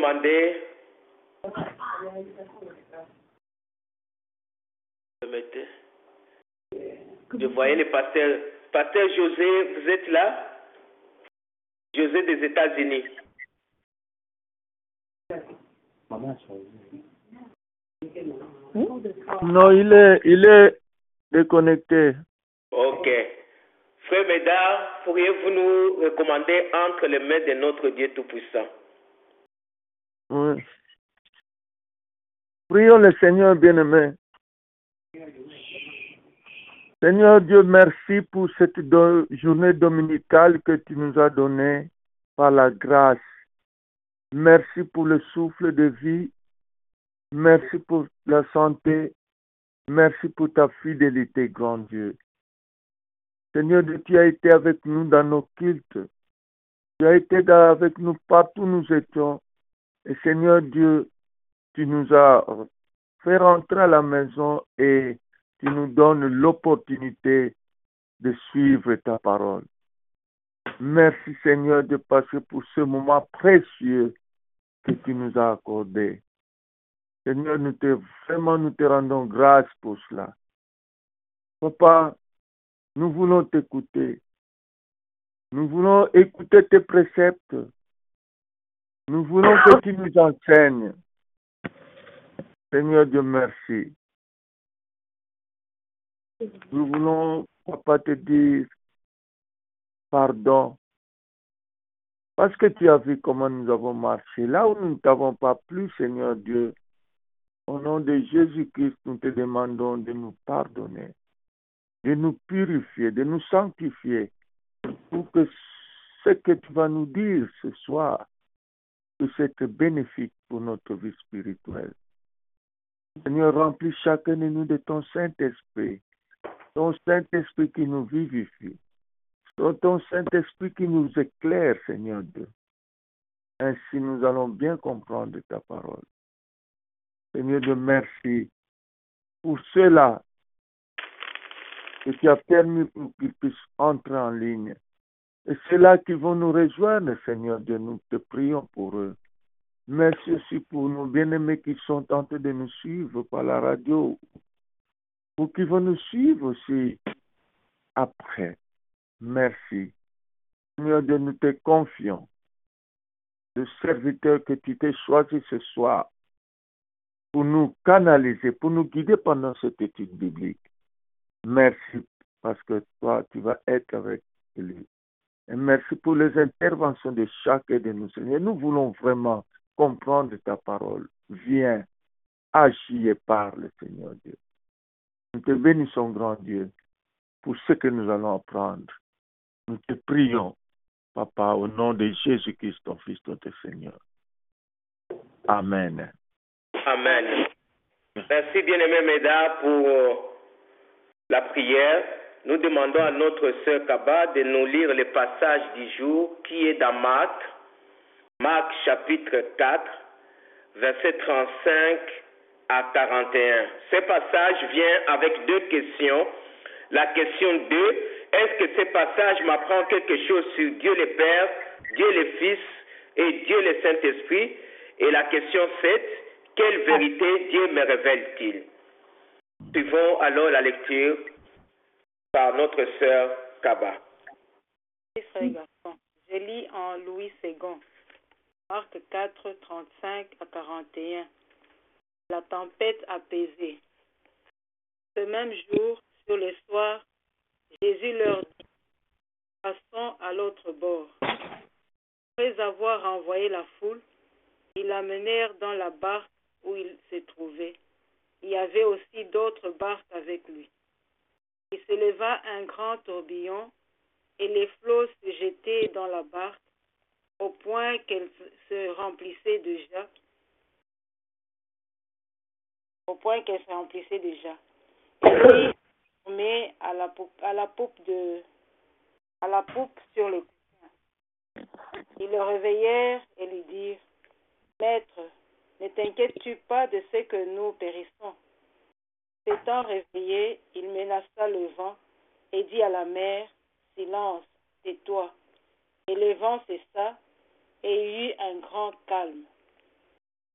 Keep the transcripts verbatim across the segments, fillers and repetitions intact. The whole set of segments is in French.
demander... Je voyais le pasteur. Pasteur José, vous êtes là? José des États-Unis. Non, il est, il est déconnecté. Ok. Frère Médard, pourriez-vous nous recommander entre les mains de notre Dieu Tout-Puissant? Oui. Prions le Seigneur bien-aimé. Seigneur Dieu, merci pour cette do- journée dominicale que tu nous as donnée par la grâce. Merci pour le souffle de vie. Merci pour la santé. Merci pour ta fidélité, grand Dieu. Seigneur Dieu, tu as été avec nous dans nos cultes. Tu as été dans- avec nous partout où nous étions. Et Seigneur Dieu, tu nous as fait rentrer à la maison et tu nous donnes l'opportunité de suivre ta parole. Merci Seigneur de passer pour ce moment précieux que tu nous as accordé. Seigneur, nous te, vraiment nous te rendons grâce pour cela. Papa, nous voulons t'écouter. Nous voulons écouter tes préceptes. Nous voulons que tu nous enseignes. Seigneur Dieu, merci. Nous voulons, Papa, te dire pardon. Parce que tu as vu comment nous avons marché. Là où nous ne t'avons pas plu, Seigneur Dieu, au nom de Jésus-Christ, nous te demandons de nous pardonner, de nous purifier, de nous sanctifier, pour que ce que tu vas nous dire ce soir puisse être bénéfique pour notre vie spirituelle. Seigneur, remplis chacun de nous de ton Saint-Esprit, ton Saint-Esprit qui nous vivifie, ton Saint-Esprit qui nous éclaire, Seigneur Dieu. Ainsi, nous allons bien comprendre ta parole. Seigneur Dieu, merci pour ceux-là que tu as permis pour qu'ils puissent entrer en ligne. Et ceux-là qui vont nous rejoindre, Seigneur Dieu, nous te prions pour eux. Merci aussi pour nos bien-aimés qui sont en train de nous suivre par la radio, ou qui vont nous suivre aussi après. Merci. Seigneur Dieu, nous te confions. Le serviteur que tu t'es choisi ce soir pour nous canaliser, pour nous guider pendant cette étude biblique. Merci parce que toi, tu vas être avec lui. Et merci pour les interventions de chacun de nous, Seigneur. Nous voulons vraiment comprendre ta parole. Viens, agis et parle, Seigneur Dieu. Nous te bénissons, grand Dieu, pour ce que nous allons apprendre. Nous te prions, Papa, au nom de Jésus-Christ, ton Fils, notre Seigneur. Amen. Amen. Merci, bien-aimé Médard, pour la prière. Nous demandons à notre sœur Kaba de nous lire le passage du jour qui est dans Marc, Marc chapitre quatre, verset trente-cinq à quarante et un. Ce passage vient avec deux questions. La question deux, est-ce que ce passage m'apprend quelque chose sur Dieu le Père, Dieu le Fils et Dieu le Saint-Esprit? Et la question sept, quelle vérité Dieu me révèle-t-il? Suivons alors la lecture par notre sœur Kaba. Je lis en Louis Second, Marc quatre, trente-cinq à quarante et un. La tempête apaisée. Ce même jour, sur le soir, Jésus leur dit, passons à l'autre bord. Après avoir envoyé la foule, ils l'amenèrent dans la barque où il se trouvait. Il y avait aussi d'autres barques avec lui. Il se leva un grand tourbillon et les flots se jetaient dans la barque au point qu'elle se remplissait déjà. Au point qu'elle se remplissait déjà. Et lui, met à la poupe, à la poupe de, à la poupe sur le coussin. Ils le réveillèrent et lui dirent, Maître, ne t'inquiètes-tu pas de ce que nous périssons? S'étant réveillé, il menaça le vent et dit à la mer, silence, tais-toi. Et le vent cessa et il y eut un grand calme.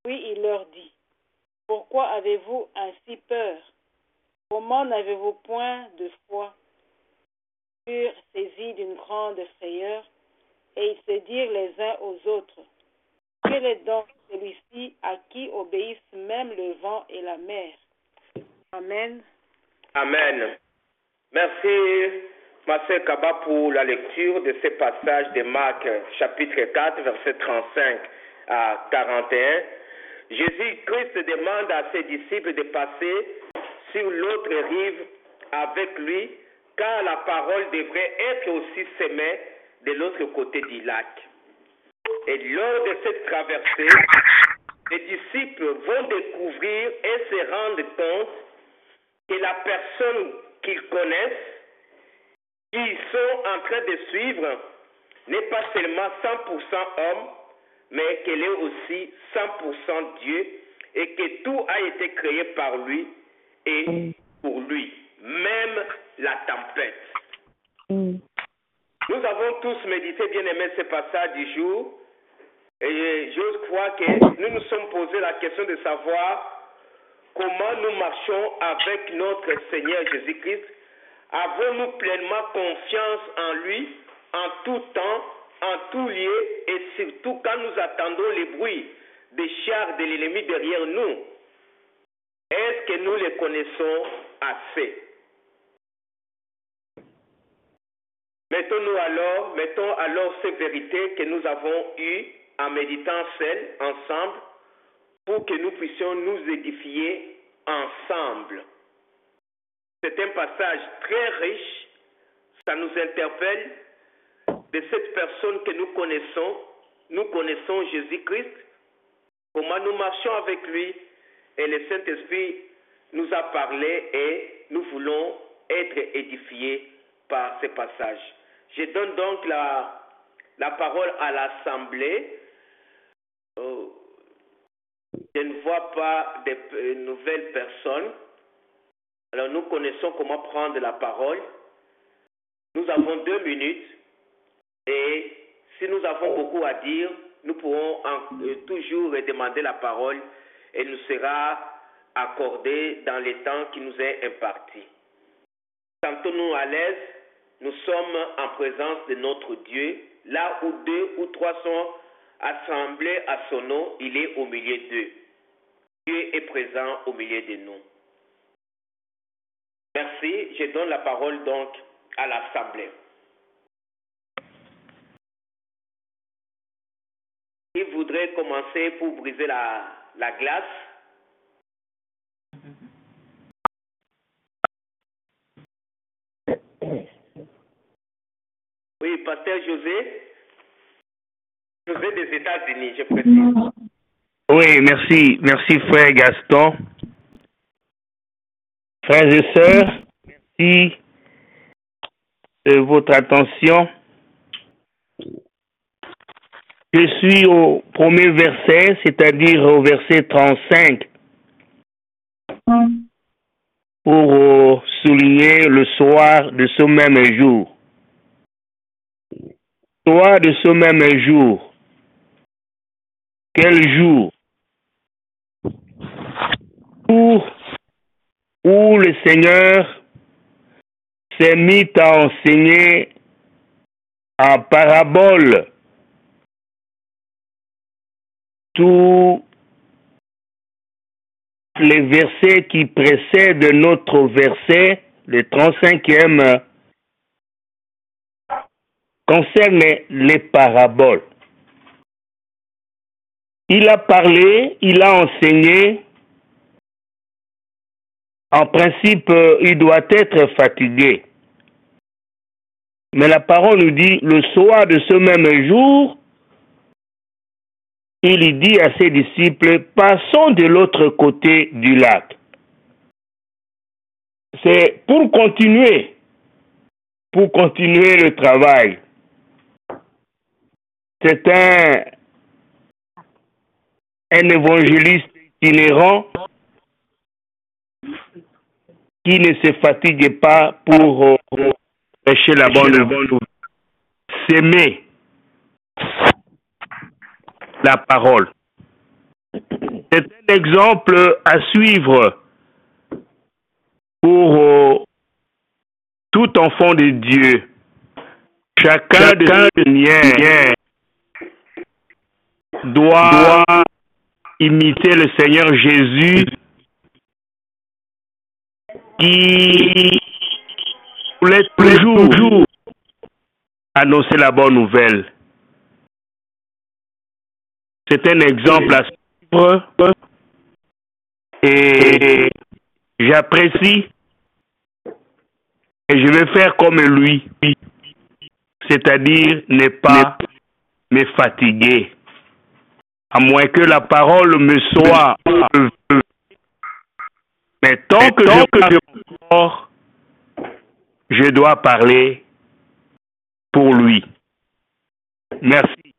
Puis il leur dit, « Pourquoi avez-vous ainsi peur? Comment n'avez-vous point de foi? » Ils furent saisis d'une grande frayeur, et ils se dirent les uns aux autres, « Quel est donc celui-ci à qui obéissent même le vent et la mer? » Amen. Amen. Merci, ma sœur Kaba, pour la lecture de ce passage de Marc, chapitre quatre, verset trente-cinq à quarante et un. Jésus-Christ demande à ses disciples de passer sur l'autre rive avec lui, car la parole devrait être aussi semée de l'autre côté du lac. Et lors de cette traversée, les disciples vont découvrir et se rendre compte que la personne qu'ils connaissent, qu'ils sont en train de suivre, n'est pas seulement cent pour cent homme, mais qu'elle est aussi cent pour cent Dieu, et que tout a été créé par lui et pour lui, même la tempête. Mm. Nous avons tous médité, bien aimé, ce passage du jour, et j'ose croire que nous nous sommes posé la question de savoir comment nous marchons avec notre Seigneur Jésus-Christ. Avons-nous pleinement confiance en lui, en tout temps, en tout lieu, et surtout quand nous attendons les bruits des chars de l'ennemi derrière nous? Est-ce que nous les connaissons assez? Mettons-nous alors, mettons alors ces vérités que nous avons eues en méditant seuls, ensemble, pour que nous puissions nous édifier ensemble. C'est un passage très riche, ça nous interpelle de cette personne que nous connaissons. Nous connaissons Jésus-Christ, comment nous marchons avec lui, et le Saint-Esprit nous a parlé et nous voulons être édifiés par ce passage. Je donne donc la, la parole à l'Assemblée. Euh, je ne vois pas de euh, nouvelles personnes. Alors nous connaissons comment prendre la parole. Nous avons deux minutes et si nous avons beaucoup à dire, nous pourrons en, euh, toujours demander la parole et nous sera accordée dans le temps qui nous est imparti. Sentons-nous à l'aise, nous sommes en présence de notre Dieu. Là où deux ou trois sont assemblés à son nom, il est au milieu d'eux. Dieu est présent au milieu de nous. Merci. Je donne la parole donc à l'Assemblée. Qui voudrait commencer pour briser la, la glace? Oui, Pasteur José. José des États-Unis, je précise. Oui, merci. Merci, frère Gaston. Frères et sœurs, merci de votre attention. Je suis au premier verset, c'est-à-dire au verset trente-cinq, pour souligner le soir de ce même jour. Soir de ce même jour. Quel jour? Où, où le Seigneur s'est mis à enseigner en parabole tous les versets qui précèdent notre verset, le trente-cinquième, concernent les paraboles. Il a parlé, il a enseigné. En principe, il doit être fatigué. Mais la parole nous dit, le soir de ce même jour, il dit à ses disciples, passons de l'autre côté du lac. C'est pour continuer, pour continuer le travail. C'est un, un évangéliste itinérant qui ne se fatigue pas pour euh, prêcher la bonne nouvelle, s'aimer la parole. C'est un exemple à suivre pour euh, tout enfant de Dieu. Chacun, Chacun de Seigneur doit, doit imiter le Seigneur Jésus qui voulait toujours, toujours annoncer la bonne nouvelle. C'est un exemple à suivre et j'apprécie et je vais faire comme lui, c'est-à-dire ne pas me fatiguer, à moins que la parole me soit. Mais tant que je parle encore, je dois parler pour lui. Merci.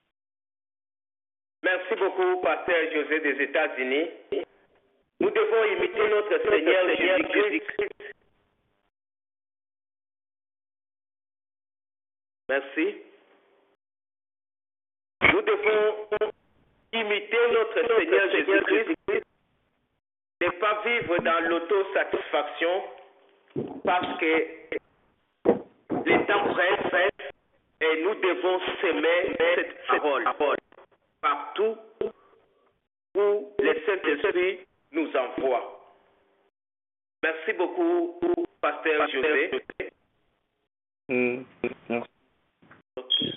Merci beaucoup, Pasteur José des États-Unis. Nous devons imiter notre Seigneur Jésus-Christ. Merci. Nous devons imiter notre Seigneur Jésus-Christ. Ne pas vivre dans l'autosatisfaction parce que les temps pressent et nous devons s'aimer cette parole partout où le Saint-Esprit nous envoie. Merci beaucoup, Pasteur José. Mmh. Okay.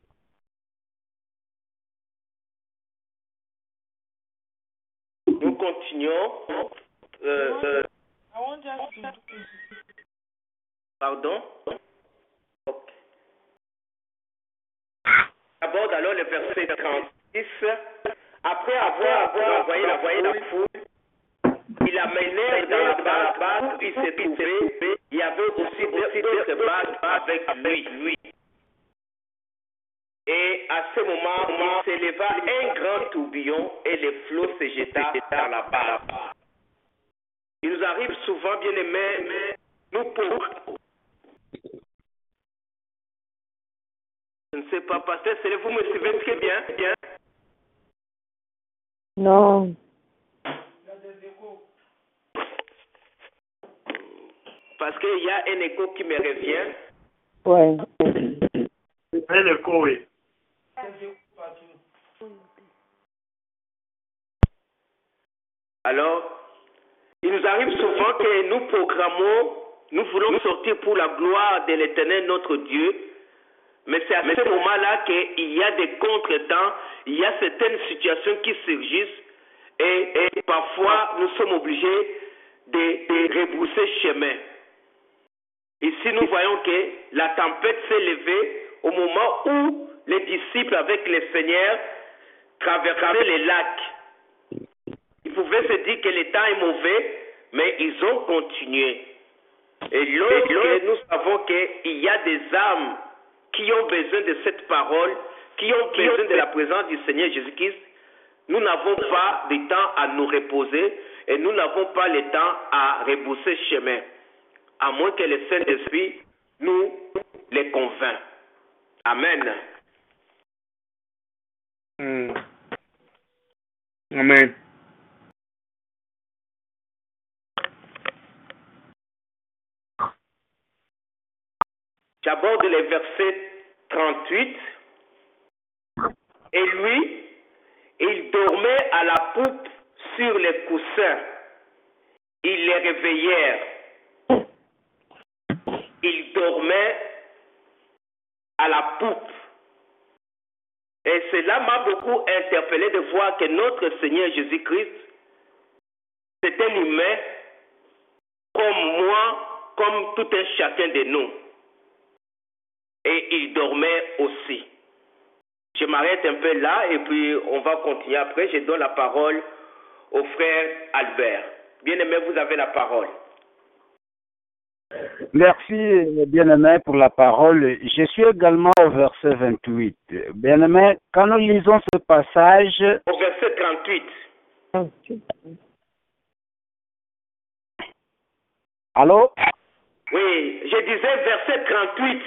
Nous continuons. Euh, euh, pardon? Okay. D'abord, alors le verset trente-six. Après avoir, avoir envoyé la, la foule, il a mené dans la barque où il s'est trouvé. Il y avait aussi d'autres barques avec lui. Et à ce moment, il s'éleva un grand tourbillon et les flots se jeta dans la barque. Il nous arrive souvent, bien aimés, nous pour. Je ne sais pas, pasteur, c'est vous me suivez très bien, bien. Non. Parce qu'il y a un écho qui me revient. Ouais. Un écho, oui. Alors, il nous arrive souvent que nous programmons, nous voulons sortir pour la gloire de l'Éternel notre Dieu, mais c'est à ce moment-là qu'il y a des contretemps, il y a certaines situations qui surgissent et, et parfois nous sommes obligés de, de rebrousser chemin. Ici, nous voyons que la tempête s'est levée au moment où les disciples avec le Seigneur traversaient les lacs. Ils pouvaient se dire que le temps est mauvais, mais ils ont continué. Et lorsque nous savons qu'il y a des âmes qui ont besoin de cette parole, qui ont besoin de la présence du Seigneur Jésus-Christ, nous n'avons pas de temps à nous reposer et nous n'avons pas le temps à rebrousser chemin, à moins que le Saint-Esprit nous les convainc. Amen. Mm. Amen. J'aborde les versets trente-huit. Et lui, il dormait à la poupe sur les coussins. Ils les réveillèrent. Il dormait à la poupe. Et cela m'a beaucoup interpellé de voir que notre Seigneur Jésus-Christ, c'est un humain comme moi, comme tout un chacun de nous. Et il dormait aussi. Je m'arrête un peu là et puis on va continuer après. Je donne la parole au frère Albert. Bien-aimé, vous avez la parole. Merci, bien-aimé, pour la parole. Je suis également au verset vingt-huit. Bien-aimé, quand nous lisons ce passage... Au verset trente-huit. Allô? Oui, je disais verset trente-huit.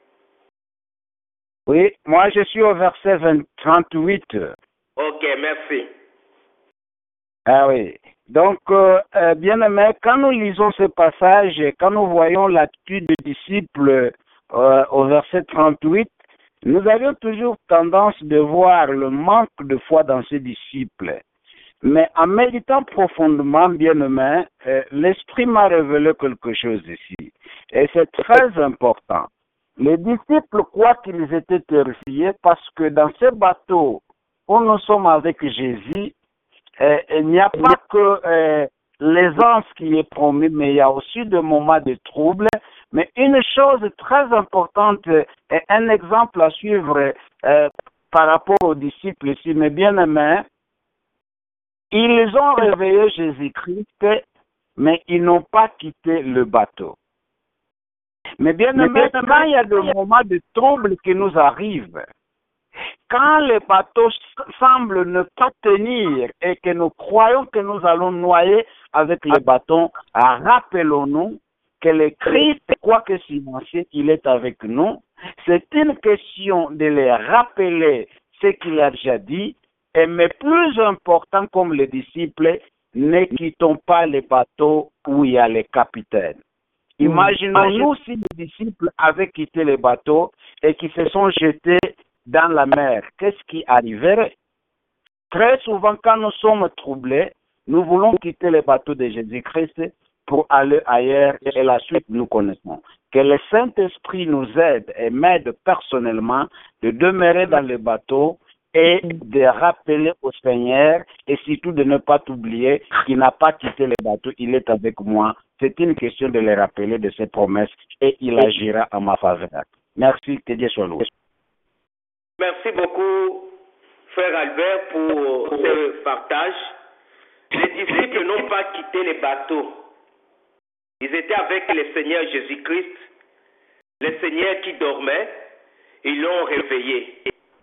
Oui, moi je suis au verset vingt, trente-huit. Ok, merci. Ah oui. Donc, euh, euh, bien aimé, quand nous lisons ce passage, quand nous voyons l'attitude des disciples euh, au verset trente-huit, nous avions toujours tendance de voir le manque de foi dans ces disciples. Mais en méditant profondément, bien aimé, euh, l'Esprit m'a révélé quelque chose ici. Et c'est très important. Les disciples croient qu'ils étaient terrifiés parce que dans ce bateau où nous sommes avec Jésus, euh, il n'y a pas que euh, l'aisance qui est promise, mais il y a aussi des moments de trouble. Mais une chose très importante et un exemple à suivre euh, par rapport aux disciples ici, mes bien-aimés, ils ont réveillé Jésus-Christ, mais ils n'ont pas quitté le bateau. Mais bien-aimés, quand il y a des moments de trouble qui nous arrivent, quand le bateau semble ne pas tenir et que nous croyons que nous allons noyer avec le bateau, rappelons-nous que le Christ, quoique silencieux, il est avec nous. C'est une question de les rappeler ce qu'il a déjà dit, et mais plus important, comme les disciples, ne quittons pas le bateau où il y a le capitaine. Imaginons-nous si les disciples avaient quitté le bateau et qui se sont jetés dans la mer. Qu'est-ce qui arriverait? Très souvent, quand nous sommes troublés, nous voulons quitter le bateau de Jésus-Christ pour aller ailleurs et la suite nous connaissons. Que le Saint-Esprit nous aide et m'aide personnellement de demeurer dans le bateau et de rappeler au Seigneur et surtout de ne pas t'oublier qu'il n'a pas quitté le bateau, il est avec moi. C'est une question de le rappeler de ses promesses et il agira en ma faveur. Merci, que Dieu soit loué. Merci beaucoup, frère Albert, pour ce partage. Les disciples n'ont pas quitté le bateau. Ils étaient avec le Seigneur Jésus-Christ, le Seigneur qui dormait, ils l'ont réveillé.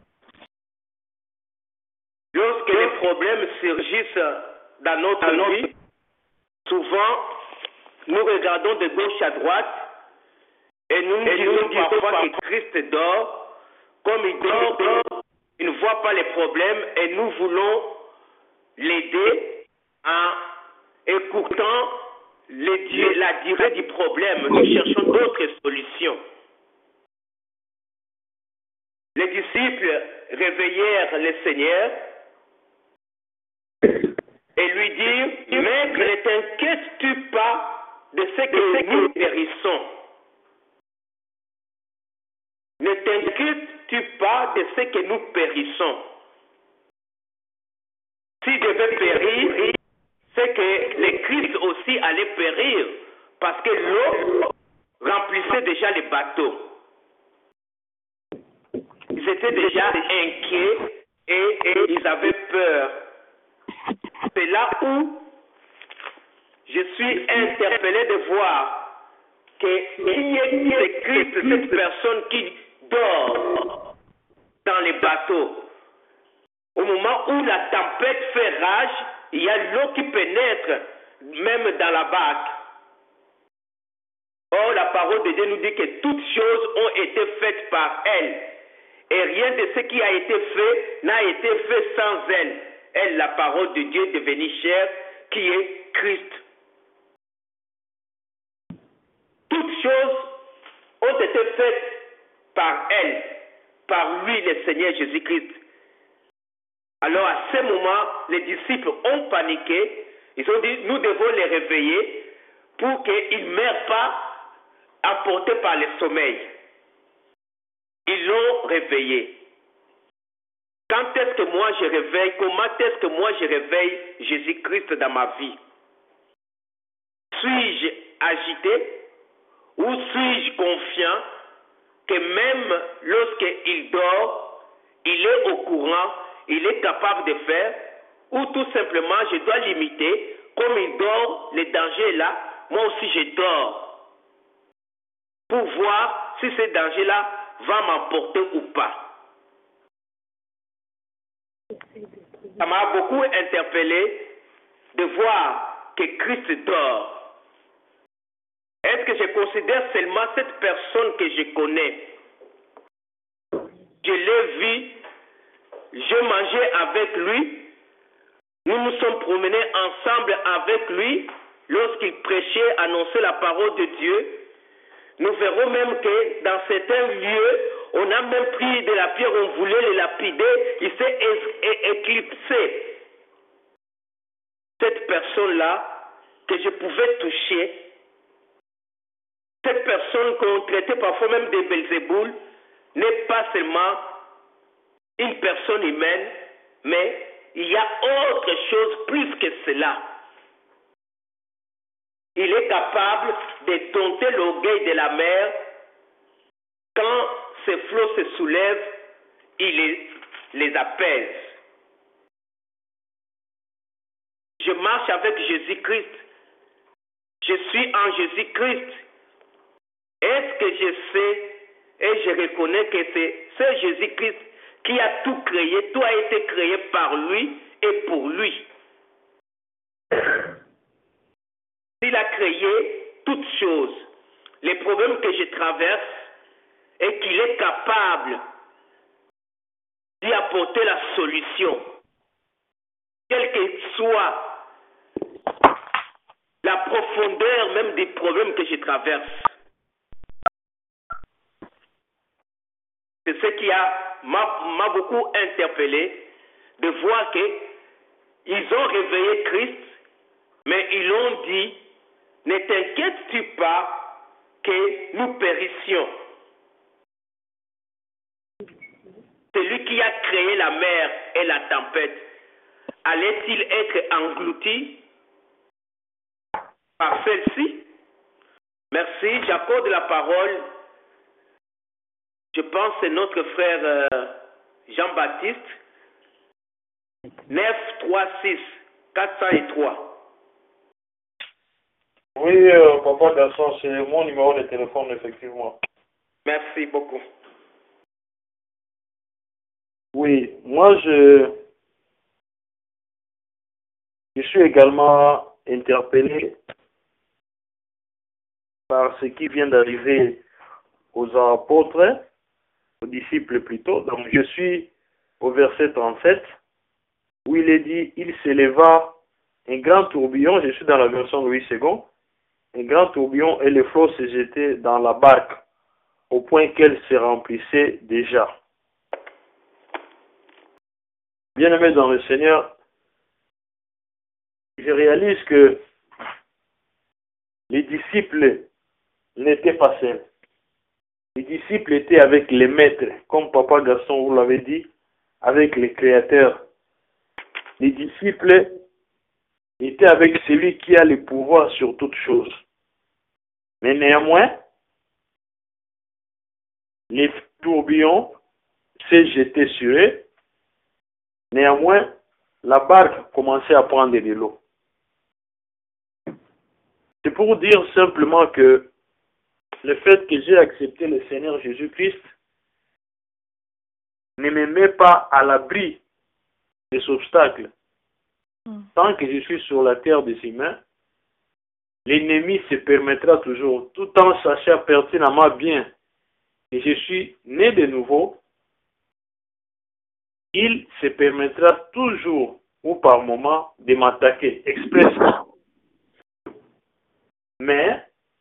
Lorsque les problèmes surgissent dans notre vie, souvent, nous regardons de gauche à droite et nous nous disons parfois que Christ dort. Comme il dort, il ne voit pas les problèmes et nous voulons l'aider en écoutant les, la durée du problème. Nous cherchons d'autres solutions. Les disciples réveillèrent le Seigneur et lui dirent, « Maître, ne t'inquiètes-tu pas de ce que nous périssons? Ne t'inquiètes-tu pas de ce que nous périssons? S'il devait périr, c'est que le Christ aussi allait périr, parce que l'eau remplissait déjà les bateaux. Ils étaient déjà inquiets et, et ils avaient peur. C'est là où je suis interpellé de voir que qui est Christ, cette personne qui dort dans les bateaux. Au moment où la tempête fait rage, il y a l'eau qui pénètre même dans la barque. Or, la parole de Dieu nous dit que toutes choses ont été faites par elle. Et rien de ce qui a été fait n'a été fait sans elle. Elle, la parole de Dieu devenue chair, qui est Christ. Toutes choses ont été faites par elle, par lui, le Seigneur Jésus-Christ. Alors à ce moment, les disciples ont paniqué. Ils ont dit, nous devons les réveiller pour qu'ils ne meurent pas emportés par le sommeil. Ils l'ont réveillé. Quand est-ce que moi je réveille, comment est-ce que moi je réveille Jésus-Christ dans ma vie? Suis-je agité ou suis-je confiant que même lorsqu'il dort, il est au courant, il est capable de faire, ou tout simplement je dois limiter, comme il dort, le danger est là, moi aussi je dors, pour voir si ce danger-là va m'emporter ou pas. Ça m'a beaucoup interpellé de voir que Christ dort. Est-ce que je considère seulement cette personne que je connais? Je l'ai vu, je mangeais avec lui, Nous nous sommes promenés ensemble avec lui lorsqu'il prêchait, annonçait la parole de Dieu. Nous verrons même que dans certains lieux, on a même pris de la pierre, on voulait le lapider, il s'est éclipsé. Cette personne-là, que je pouvais toucher, cette personne qu'on traitait parfois même de Belzéboul, n'est pas seulement une personne humaine, mais il y a autre chose plus que cela. Il est capable de dompter l'orgueil de la mer. Quand ces flots se soulèvent, il les, les apaise. Je marche avec Jésus-Christ. Je suis en Jésus-Christ. Est-ce que je sais et je reconnais que c'est ce Jésus-Christ qui a tout créé, tout a été créé par lui et pour lui. Il a créé toutes choses. Les problèmes que je traverse et qu'il est capable d'y apporter la solution. Quelle que soit la profondeur même des problèmes que je traverse. C'est ce qui a m'a beaucoup interpellé de voir que ils ont réveillé Christ, mais ils ont dit, ne t'inquiètes-tu pas que nous périssions. Celui qui a créé la mer et la tempête, allait-il être englouti par celle-ci? Merci, j'accorde la parole. Je pense que c'est notre frère euh, Jean-Baptiste, neuf trois six quatre cent trois. Oui, euh, Papa Gasson, c'est mon numéro de téléphone, effectivement. Merci beaucoup. Oui, moi, je, je suis également interpellé par ce qui vient d'arriver aux apôtres, aux disciples plutôt. Donc, je suis au verset trente-sept, où il est dit, il s'éleva un grand tourbillon, je suis dans la version Louis second, un grand tourbillon et les flots se jetaient dans la barque, au point qu'elle se remplissait déjà. Bien-aimés dans le Seigneur, je réalise que les disciples n'étaient pas seuls. Les disciples étaient avec les maîtres, comme Papa Gaston vous l'avez dit, avec les créateurs. Les disciples étaient avec celui qui a le pouvoir sur toutes choses. Mais néanmoins, les tourbillons s'est jeté sur eux. Néanmoins, la barque commençait à prendre de l'eau. C'est pour dire simplement que le fait que j'ai accepté le Seigneur Jésus-Christ ne me met pas à l'abri des obstacles. Tant que je suis sur la terre des humains, l'ennemi se permettra toujours, tout en sachant pertinemment bien que je suis né de nouveau, il se permettra toujours ou par moment de m'attaquer expressément. Mais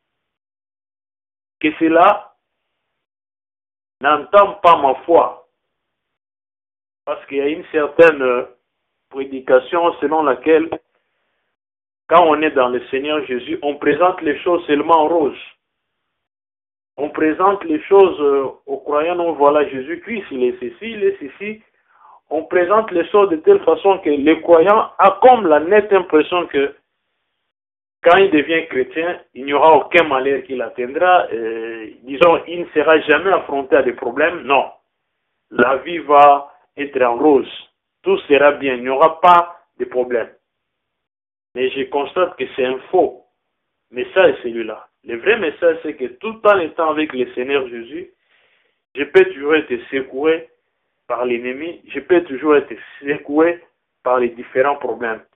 que cela n'entame pas ma foi. Parce qu'il y a une certaine prédication selon laquelle, quand on est dans le Seigneur Jésus, on présente les choses seulement en rose. On présente les choses aux croyants, non, voilà Jésus-Christ, il est ceci, il est ceci. On présente les choses de telle façon que le croyant a comme la nette impression que quand il devient chrétien, il n'y aura aucun malheur qui l'atteindra. Euh, disons, il ne sera jamais affronté à des problèmes. Non. La vie va être en rose. Tout sera bien. Il n'y aura pas de problème. Mais je constate que c'est un faux message, celui-là. Le vrai message, c'est que tout en étant avec le Seigneur Jésus, je peux toujours être secoué par l'ennemi. Je peux toujours être secoué par les différents problèmes.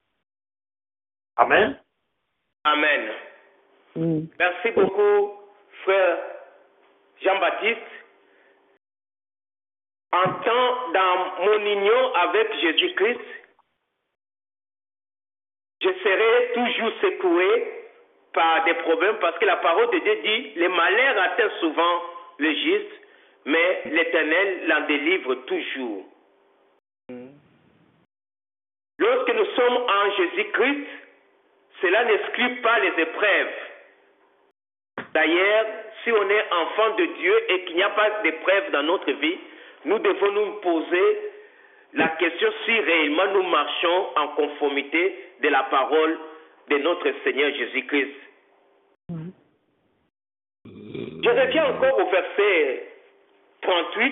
Amen. Amen. Mm. Merci beaucoup, frère Jean-Baptiste. En tant dans mon union avec Jésus-Christ, je serai toujours secoué par des problèmes parce que la parole de Dieu dit, les malheurs atteignent souvent le juste, mais l'Éternel l'en délivre toujours. Mm. Lorsque nous sommes en Jésus-Christ, cela n'exclut pas les épreuves. D'ailleurs, si on est enfant de Dieu et qu'il n'y a pas d'épreuves dans notre vie, nous devons nous poser la question si réellement nous marchons en conformité de la parole de notre Seigneur Jésus-Christ. Mm. Je reviens encore au verset trente-huit.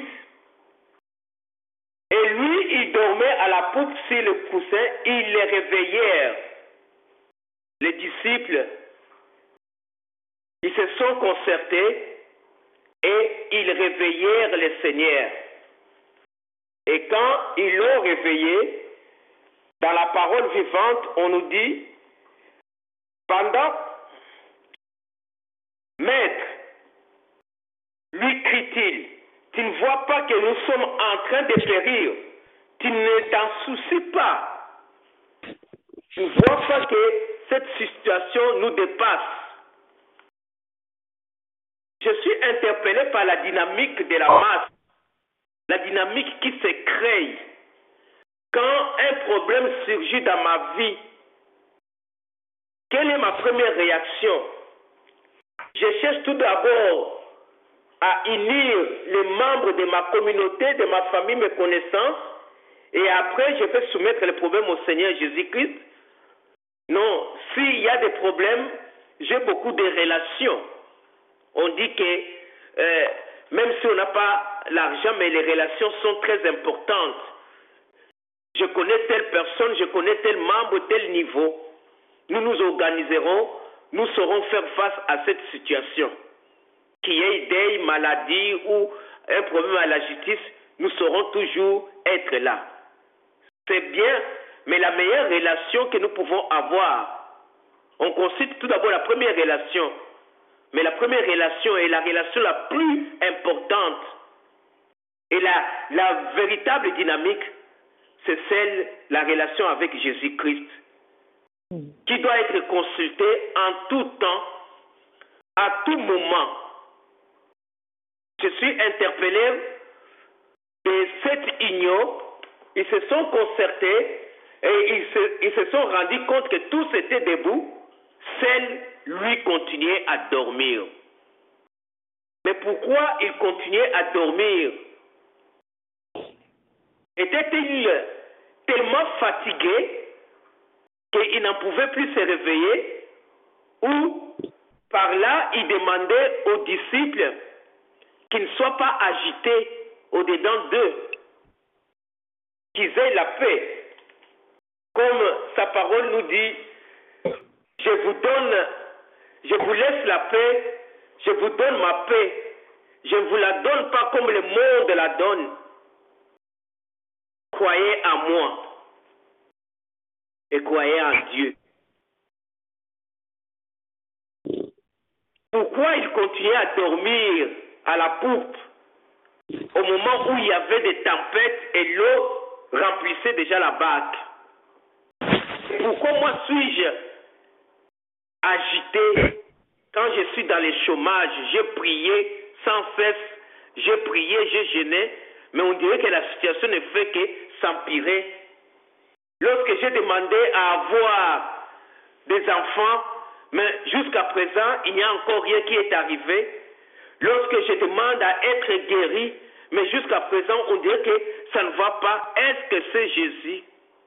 Et lui, il dormait à la poupe sur le coussin, ils les réveillèrent. Les disciples, ils se sont concertés et ils réveillèrent le Seigneur. Et quand ils l'ont réveillé, dans la parole vivante, on nous dit, pendant, Maître, lui crie-t-il, tu ne vois pas que nous sommes en train de périr, tu ne t'en soucies pas. Tu ne vois pas que cette situation nous dépasse. Je suis interpellé par la dynamique de la masse, la dynamique qui se crée. Quand un problème surgit dans ma vie, quelle est ma première réaction? Je cherche tout d'abord à unir les membres de ma communauté, de ma famille, mes connaissances, et après je vais soumettre les problèmes au Seigneur Jésus-Christ. Non, s'il y a des problèmes, j'ai beaucoup de relations. On dit que euh, même si on n'a pas l'argent, mais les relations sont très importantes. Je connais telle personne, je connais tel membre, tel niveau. Nous nous organiserons, nous saurons faire face à cette situation. Qu'il y ait deuil, maladie ou un problème à la justice, nous saurons toujours être là. C'est bien, mais la meilleure relation que nous pouvons avoir, on considère tout d'abord la première relation, mais la première relation est la relation la plus importante. Et la, la véritable dynamique, c'est celle, la relation avec Jésus-Christ, qui doit être consultée en tout temps, à tout moment. Je suis interpellé de cette union. Ils se sont concertés et ils se, ils se sont rendus compte que tous étaient debout. Seul lui continuait à dormir. Mais pourquoi il continuait à dormir? Était-il tellement fatigué qu'il n'en pouvait plus se réveiller? Ou par là, il demandait aux disciples qu'ils ne soient pas agités au-dedans d'eux, qu'ils aient la paix. Comme sa parole nous dit, je vous donne, je vous laisse la paix, je vous donne ma paix, je ne vous la donne pas comme le monde la donne. Croyez en moi et croyez en Dieu. Pourquoi il continuait à dormir à la poupe au moment où il y avait des tempêtes et l'eau remplissait déjà la barque? Pourquoi moi suis-je agité quand je suis dans le chômage? J'ai prié sans cesse, j'ai prié, j'ai jeûné, mais on dirait que la situation ne fait que s'empirer. Lorsque j'ai demandé à avoir des enfants, mais jusqu'à présent, il n'y a encore rien qui est arrivé. Lorsque je demande à être guéri, mais jusqu'à présent, on dirait que ça ne va pas. Est-ce que c'est Jésus?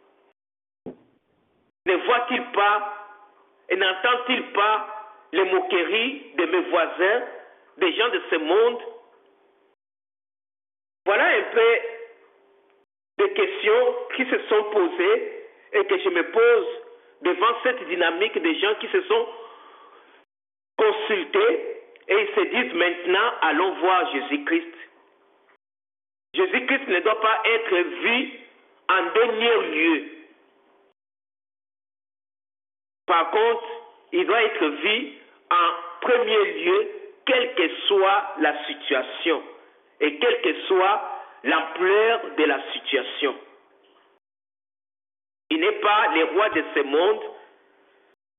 Ne voit-il pas et n'entend-il pas les moqueries de mes voisins, des gens de ce monde? Voilà un peu des questions qui se sont posées et que je me pose devant cette dynamique des gens qui se sont consultés et ils se disent maintenant, allons voir Jésus-Christ. Jésus-Christ ne doit pas être vu en dernier lieu. Par contre, il doit être vu en premier lieu, quelle que soit la situation et quelle que soit l'ampleur de la situation. Il n'est pas le roi de ce monde,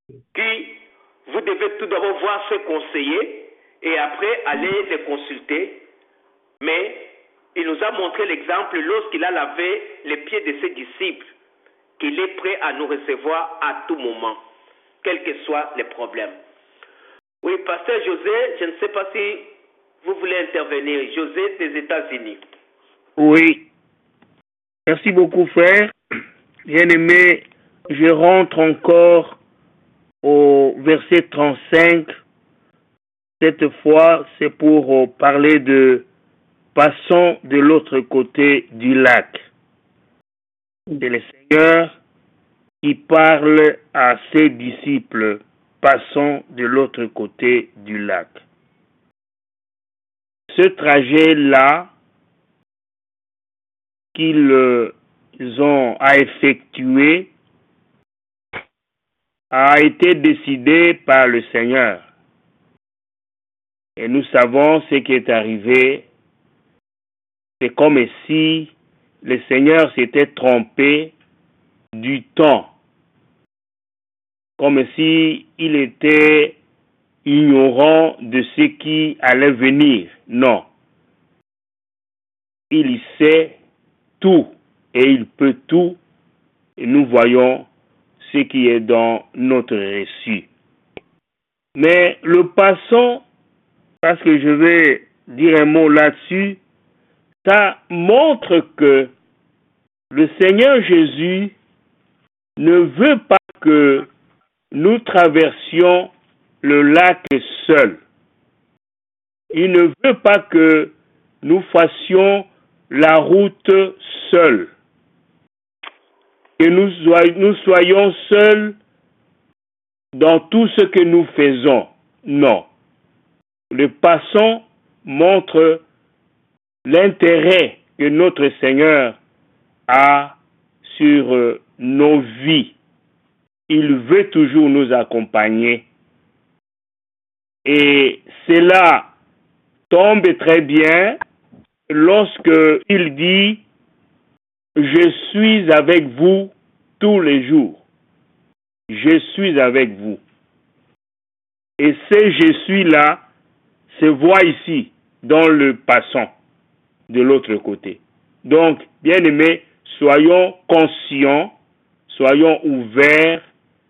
qui, vous devez tout d'abord voir ce conseiller et après aller les consulter. Mais il nous a montré l'exemple lorsqu'il a lavé les pieds de ses disciples, qu'il est prêt à nous recevoir à tout moment, quels que soient les problèmes. Oui, Pasteur José, je ne sais pas si vous voulez intervenir. José des États-Unis. Oui. Merci beaucoup, frère. Bien-aimé, je rentre encore au verset trente-cinq. Cette fois, c'est pour parler de passons de l'autre côté du lac. C'est le Seigneur qui parle à ses disciples. Passons de l'autre côté du lac. Ce trajet-là qu'ils ont à effectuer a été décidé par le Seigneur. Et nous savons ce qui est arrivé. C'est comme si le Seigneur s'était trompé du temps. Comme si il était ignorant de ce qui allait venir. Non. Il sait tout et il peut tout. Et nous voyons ce qui est dans notre récit. Mais le passant, parce que je vais dire un mot là-dessus, ça montre que le Seigneur Jésus ne veut pas que nous traversions le lac seul. Il ne veut pas que nous fassions la route seuls. Que nous, soy- nous soyons seuls dans tout ce que nous faisons. Non. Le passant montre l'intérêt que notre Seigneur a sur euh, nos vies. Il veut toujours nous accompagner. Et cela tombe très bien lorsque il dit « Je suis avec vous tous les jours. Je suis avec vous. » Et ce « je suis » là se voit ici, dans le passant, de l'autre côté. Donc, bien-aimés, soyons conscients, soyons ouverts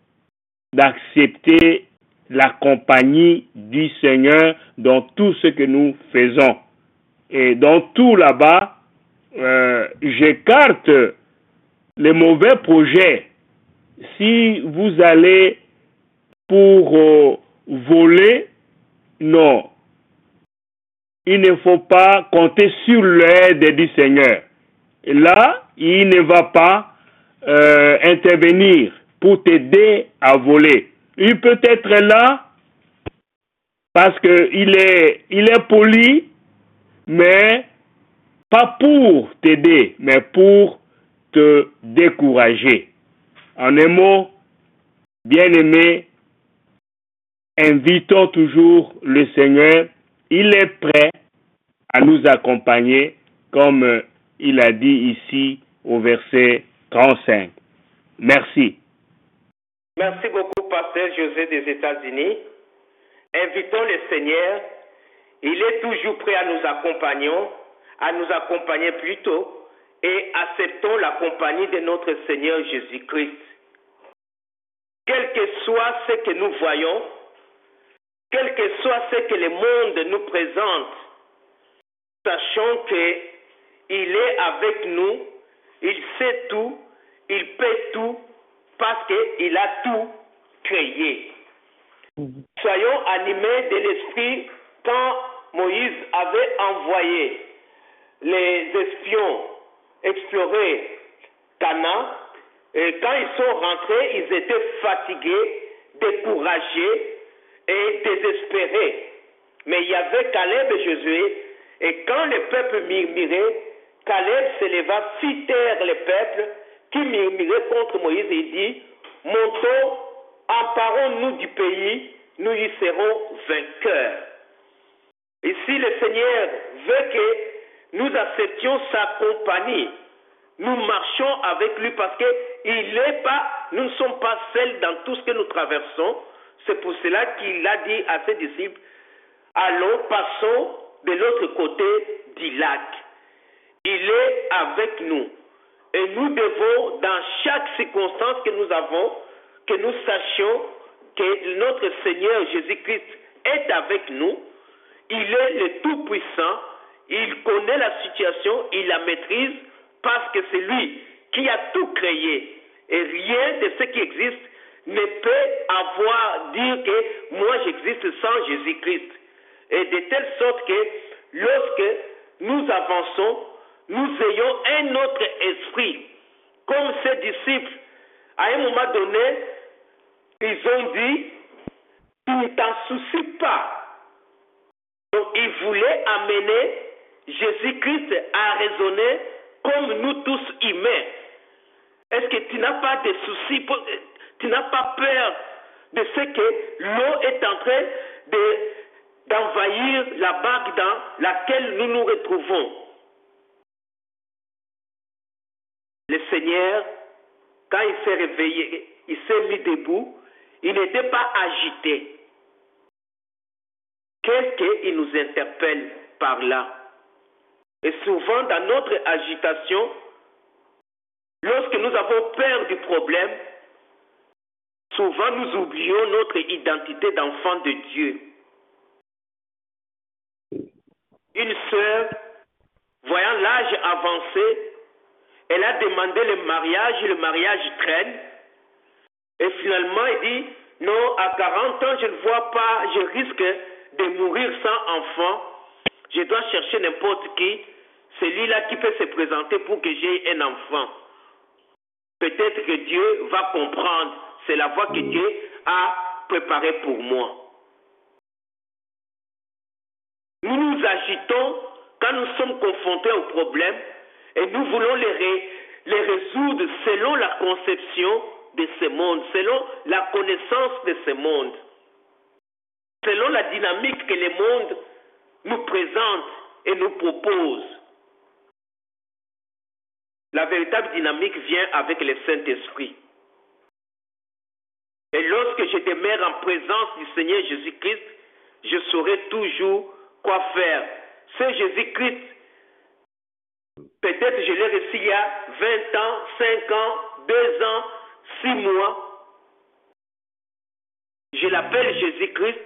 d'accepter la compagnie du Seigneur dans tout ce que nous faisons. Et dans tout là-bas, euh, j'écarte les mauvais projets. Si vous allez pour euh, voler, non. Il ne faut pas compter sur l'aide du Seigneur. Et là, il ne va pas euh, intervenir pour t'aider à voler. Il peut être là parce qu'il est, il est poli, mais pas pour t'aider, mais pour te décourager. En un mot, bien-aimé, invitons toujours le Seigneur. Il est prêt à nous accompagner, comme il a dit ici au verset trente-cinq. Merci. Merci beaucoup, Pasteur José des États-Unis. Invitons le Seigneur. Il est toujours prêt à nous accompagner, à nous accompagner plutôt, et acceptons la compagnie de notre Seigneur Jésus-Christ. Quel que soit ce que nous voyons, quel que soit ce que le monde nous présente, sachons qu'il est avec nous, il sait tout, il peut tout, parce qu'il a tout créé. Soyons animés de l'esprit quand Moïse avait envoyé les espions explorer Canaan, et quand ils sont rentrés, ils étaient fatigués, découragés et désespérés. Mais il y avait Caleb et Josué, et quand le peuple murmurait, Caleb s'éleva, fit taire le peuple qui murmurait contre Moïse et dit, montons, emparons-nous du pays, nous y serons vainqueurs. Ici, le Seigneur veut que nous acceptions sa compagnie, nous marchons avec lui parce que il est pas, nous ne sommes pas seuls dans tout ce que nous traversons. C'est pour cela qu'il a dit à ses disciples, allons, passons de l'autre côté du lac. Il est avec nous. Et nous devons, dans chaque circonstance que nous avons, que nous sachions que notre Seigneur Jésus-Christ est avec nous. Il est le Tout-Puissant. Il connaît la situation, il la maîtrise parce que c'est lui qui a tout créé. Et rien de ce qui existe ne peut avoir dire que moi j'existe sans Jésus-Christ. Et de telle sorte que lorsque nous avançons, nous ayons un autre esprit. Comme ces disciples, à un moment donné, ils ont dit, tu ne t'en soucies pas. Donc ils voulaient amener Jésus-Christ à raisonner comme nous tous humains. Est-ce que tu n'as pas de soucis, tu n'as pas peur de ce que l'eau est en train de, d'envahir la barque dans laquelle nous nous retrouvons? Le Seigneur, quand il s'est réveillé, il s'est mis debout, il n'était pas agité. Qu'est-ce qu'il nous interpelle par là? Et souvent, dans notre agitation, lorsque nous avons peur du problème, souvent nous oublions notre identité d'enfant de Dieu. Une sœur, voyant l'âge avancé, elle a demandé le mariage, le mariage traîne. Et finalement, elle dit, non, à quarante ans, je ne vois pas, je risque de mourir sans enfant. Je dois chercher n'importe qui, celui-là qui peut se présenter pour que j'aie un enfant. Peut-être que Dieu va comprendre. C'est la voie que Dieu a préparée pour moi. Nous nous agitons quand nous sommes confrontés aux problèmes et nous voulons les, ré, les résoudre selon la conception de ce monde, selon la connaissance de ce monde, selon la dynamique que le monde nous présente et nous propose. La véritable dynamique vient avec le Saint-Esprit. Et lorsque je demeure en présence du Seigneur Jésus-Christ, je saurai toujours quoi faire. C'est Jésus-Christ. Peut-être je l'ai reçu il y a vingt ans, cinq ans, deux ans, six mois. Je l'appelle Jésus-Christ,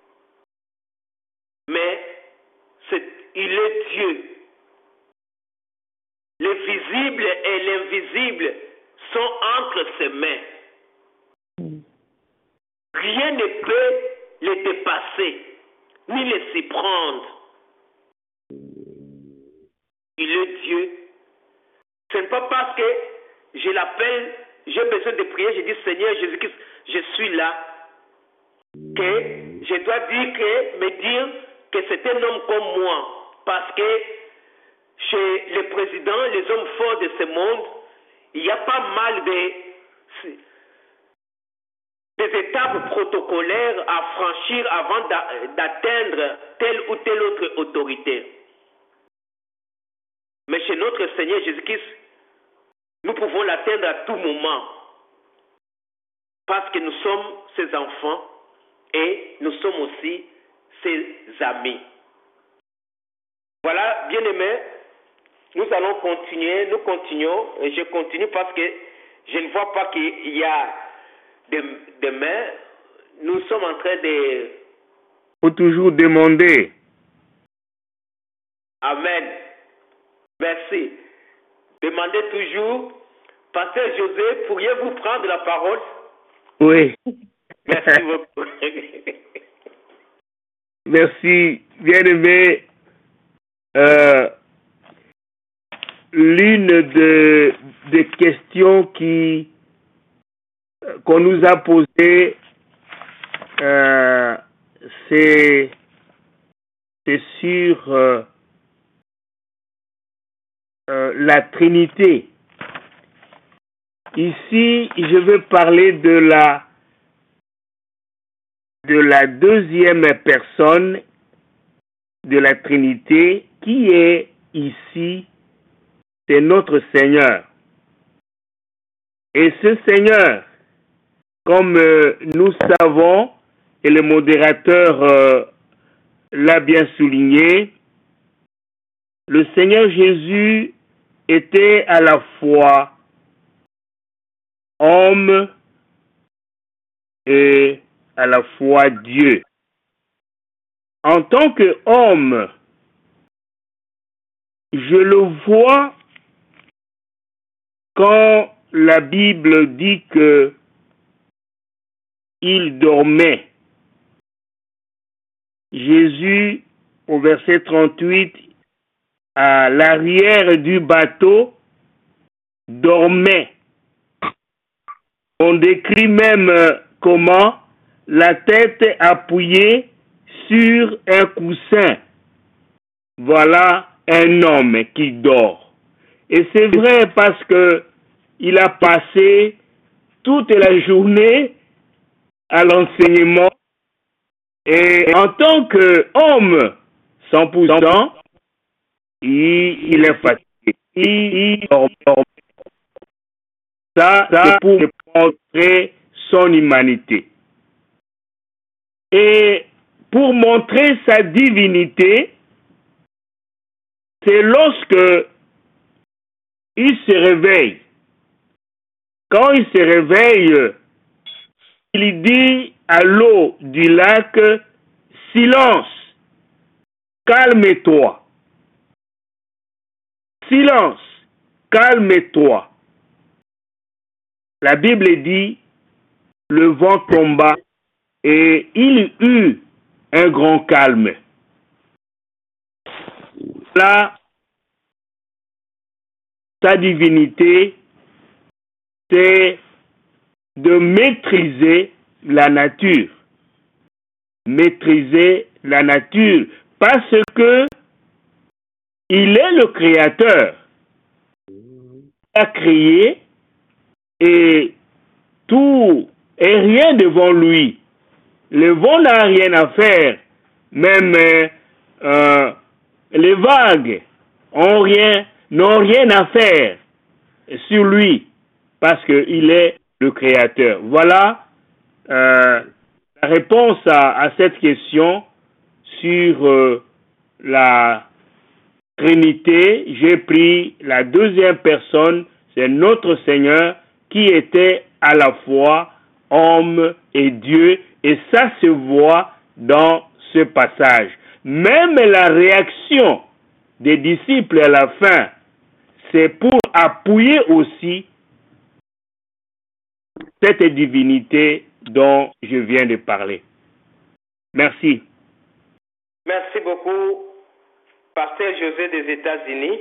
mais c'est, il est Dieu. Le visible et l'invisible sont entre ses mains. Rien ne peut les dépasser, ni les s'y prendre. Il est Dieu. Ce n'est pas parce que je l'appelle, j'ai besoin de prier, je dis Seigneur Jésus-Christ, je suis là, que je dois dire que, me dire que c'est un homme comme moi. Parce que chez les présidents, les hommes forts de ce monde, il y a pas mal de, des étapes protocolaires à franchir avant d'atteindre telle ou telle autre autorité. Mais chez notre Seigneur Jésus-Christ, nous pouvons l'atteindre à tout moment. Parce que nous sommes ses enfants et nous sommes aussi ses amis. Voilà, bien-aimés, nous allons continuer, nous continuons, et je continue parce que je ne vois pas qu'il y a demain, nous sommes en train de... Il faut toujours demander. Amen. Merci. Demandez toujours. Pasteur José, pourriez-vous prendre la parole? Oui. Merci beaucoup. Merci. Bien-aimé, euh, l'une de, des questions qui qu'on nous a posées, euh, c'est c'est sur euh, euh, la Trinité. Ici, je veux parler de la de la deuxième personne de la Trinité qui est ici c'est notre Seigneur. Et ce Seigneur, comme euh, nous savons, et le modérateur euh, l'a bien souligné, le Seigneur Jésus était à la fois homme et à la fois Dieu. En tant qu'homme, je le vois quand la Bible dit que il dormait. Jésus, au verset trente-huit, à l'arrière du bateau, dormait. On décrit même comment la tête appuyée sur un coussin. Voilà un homme qui dort. Et c'est vrai parce que il a passé toute la journée à l'enseignement et en tant qu'homme cent pour cent, il, il est fatigué. Il, il dort. Ça, ça c'est pour montrer son humanité. Et pour montrer sa divinité, c'est lorsque il se réveille. Quand il se réveille, il dit à l'eau du lac, silence, calme-toi. Silence, calme-toi. La Bible dit, le vent tomba et il eut un grand calme. Là, sa divinité, c'est de maîtriser la nature. Maîtriser la nature parce que il est le créateur. Il a créé et tout est rien devant lui. Le vent n'a rien à faire. Même euh, les vagues ont rien, n'ont rien à faire sur lui parce qu'il est le créateur. Voilà euh, la réponse à, à cette question sur euh, la Trinité. J'ai pris la deuxième personne, c'est notre Seigneur qui était à la fois homme et Dieu, et ça se voit dans ce passage. Même la réaction des disciples à la fin, c'est pour appuyer aussi cette divinité dont je viens de parler. Merci. Merci beaucoup, Pasteur José des États-Unis.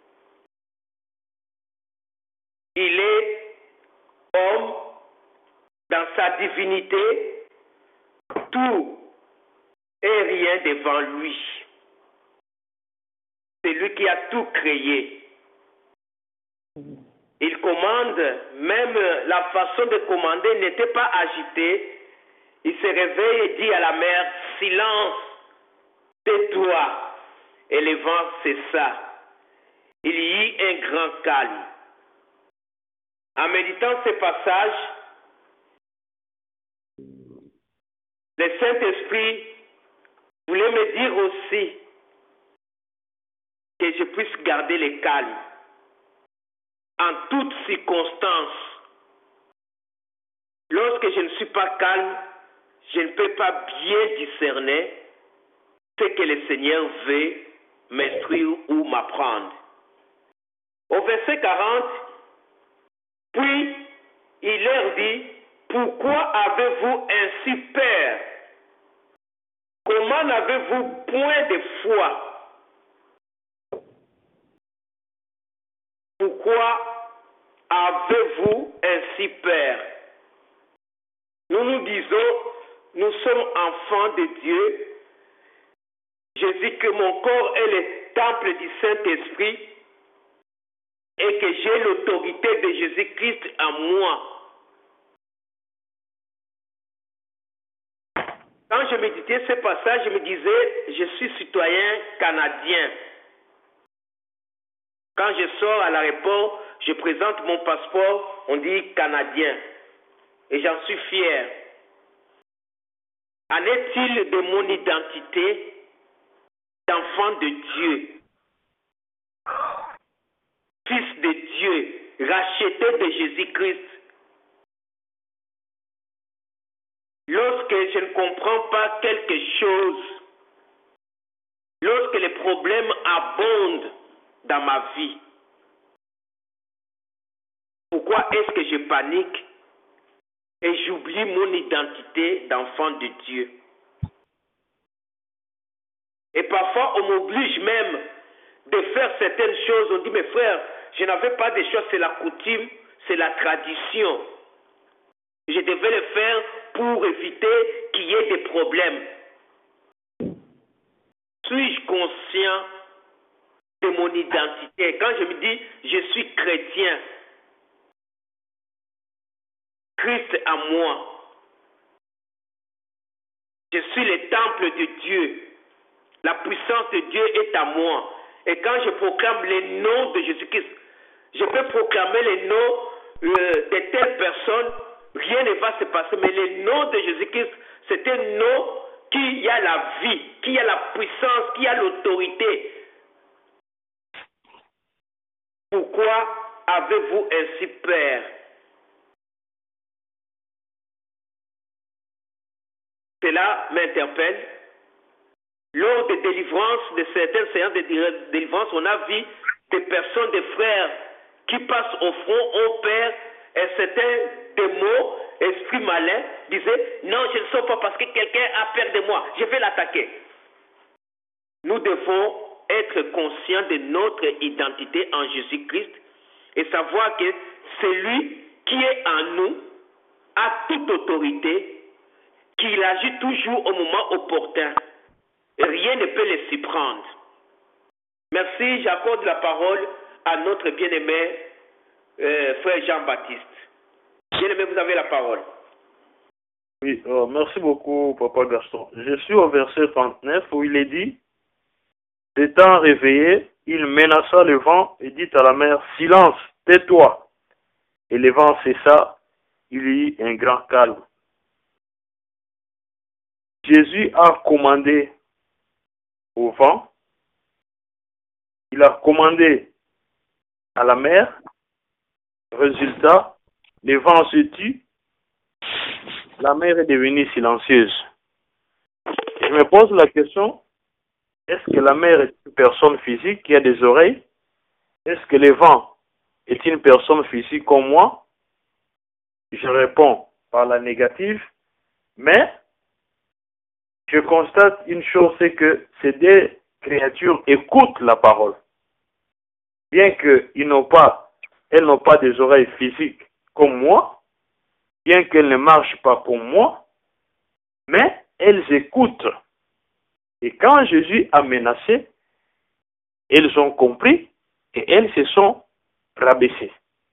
Il est homme dans sa divinité, tout et rien devant lui. C'est lui qui a tout créé. Il commande, même la façon de commander n'était pas agitée. Il se réveille et dit à la mer, silence, tais-toi. Et le vent cessa. Il y eut un grand calme. En méditant ce passage, le Saint-Esprit voulait me dire aussi que je puisse garder le calme en toutes circonstances. Lorsque je ne suis pas calme, je ne peux pas bien discerner ce que le Seigneur veut m'instruire ou m'apprendre. Au verset quarante, puis il leur dit, pourquoi avez-vous ainsi peur? Comment n'avez-vous point de foi? Pourquoi avez-vous ainsi peur? Nous nous disons, nous sommes enfants de Dieu. Je dis que mon corps est le temple du Saint-Esprit et que j'ai l'autorité de Jésus-Christ en moi. Quand je méditais ce passage, je me disais, je suis citoyen canadien. Quand je sors à l'aéroport, je présente mon passeport, on dit canadien. Et j'en suis fier. En est-il de mon identité d'enfant de Dieu, fils de Dieu, racheté de Jésus-Christ? Lorsque je ne comprends pas quelque chose, lorsque les problèmes abondent dans ma vie, pourquoi est-ce que je panique et j'oublie mon identité d'enfant de Dieu? Et parfois, on m'oblige même de faire certaines choses. On dit, mes frères, je n'avais pas de choix, c'est la coutume, c'est la tradition. Je devais le faire pour éviter qu'il y ait des problèmes. Suis-je conscient de mon identité? Quand je me dis, je suis chrétien, Christ à moi, je suis le temple de Dieu. La puissance de Dieu est à moi. Et quand je proclame le nom de Jésus-Christ, je peux proclamer le nom euh, de telle personne, rien ne va se passer. Mais le nom de Jésus-Christ, c'est un nom qui a la vie, qui a la puissance, qui a l'autorité. Pourquoi avez-vous ainsi peur? Cela m'interpelle. Lors des délivrances, de certaines séances de délivrance, on a vu des personnes, des frères qui passent au front, on perd, et certains démons, esprits malins, disaient, non, je ne sors pas parce que quelqu'un a peur de moi, je vais l'attaquer. Nous devons être conscients de notre identité en Jésus-Christ et savoir que celui qui est en nous a toute autorité, qu'il agit toujours au moment opportun. Et rien ne peut les surprendre. Merci, j'accorde la parole à notre bien-aimé euh, frère Jean-Baptiste. Bien-aimé, vous avez la parole. Oui, euh, merci beaucoup, Papa Gaston. Je suis au verset trente-neuf où il est dit, étant réveillé, il menaça le vent et dit à la mer, silence, tais-toi. Et le vent cessa, il y eut un grand calme. Jésus a commandé au vent, il a commandé à la mer, résultat, le vent se tut, la mer est devenue silencieuse. Je me pose la question, est-ce que la mer est une personne physique qui a des oreilles? Est-ce que le vent est une personne physique comme moi? Je réponds par la négative, mais je constate une chose, c'est que ces deux créatures écoutent la parole. Bien qu'elles n'ont pas, elles n'ont pas des oreilles physiques comme moi, bien qu'elles ne marchent pas comme moi, mais elles écoutent. Et quand Jésus a menacé, elles ont compris et elles se sont rabaissées.